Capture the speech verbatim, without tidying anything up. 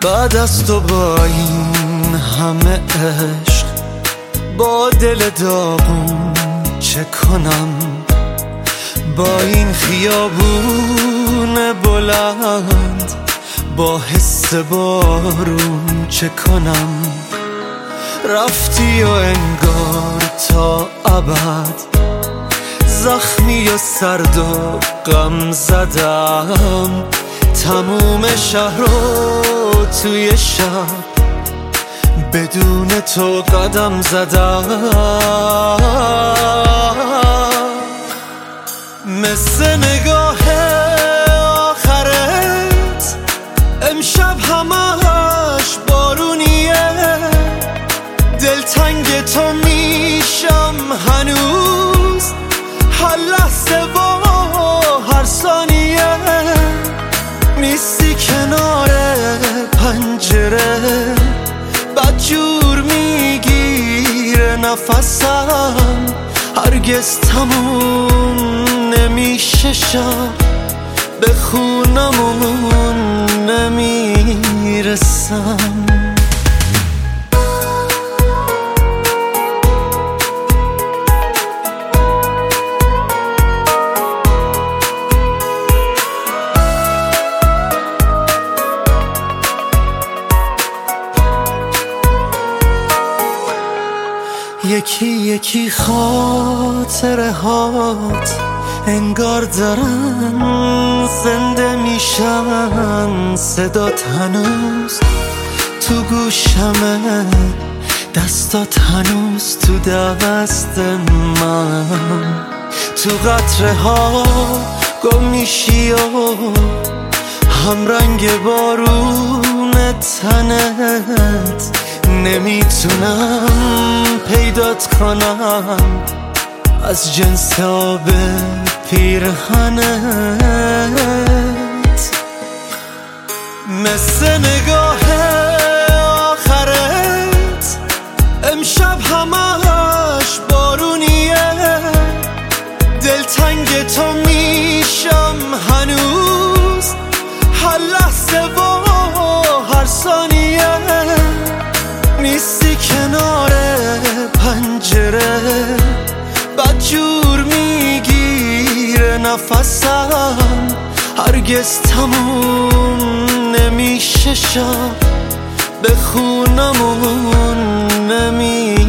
بعد از تو با این همه عشق، با دل داغون چه کنم؟ با این خیابون بلند، با حس بارون چه کنم؟ رفتی و انگار تا ابد زخمی و سرد و غم زدم. تموم شهر رو توی شب بدون تو قدم زدم. مثل نگاه آخرت امشب همش بارونیه، دلتنگ تو میشم هنوز، هر لحظه و هر ثانیه. نیستی کنار پنجره، بدجور میگیره نفسم، هرگز تموم نمیشه شب، به خونمون نمیرسم. یکی یکی خاطره هات انگار دارن زنده میشن، صدات هنوز تو گوشمه، دستات هنوز تو دست من. تو قطره ها گم میشی و هم رنگ بارون تنت، نمیتونم پیدات کنم از جنس آب پیرهنت. مثل نگاه آخرت امشب همش بارونیه، دلتنگ تو میشم هنوز، هر لحظه و هر ثانیه. نیستی کنار پنجره، بدجور میگیره نفسم، هرگز تموم نمیشه شب، به خونمون نمیرسم.